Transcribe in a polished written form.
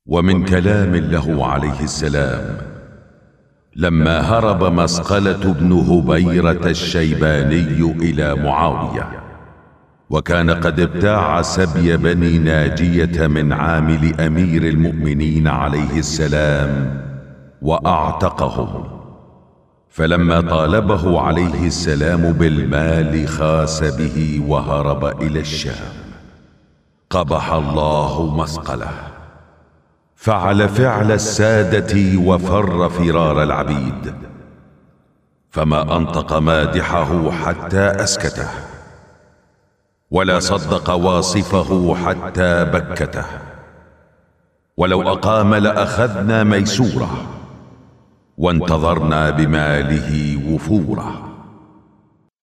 ومن كلام له عليه السلام لما هرب مسقلة بن هبيرة الشيباني إلى معاوية، وكان قد ابتاع سبي بني ناجية من عامل أمير المؤمنين عليه السلام وأعتقهم، فلما طالبه عليه السلام بالمال خاس به وهرب إلى الشام. قبح الله مسقلة، فعل فعل السادة وفر فرار العبيد، فما أنطق مادحه حتى أسكته، ولا صدق واصفه حتى بكته، ولو أقام لأخذنا ميسوره، وانتظرنا بماله وفوره.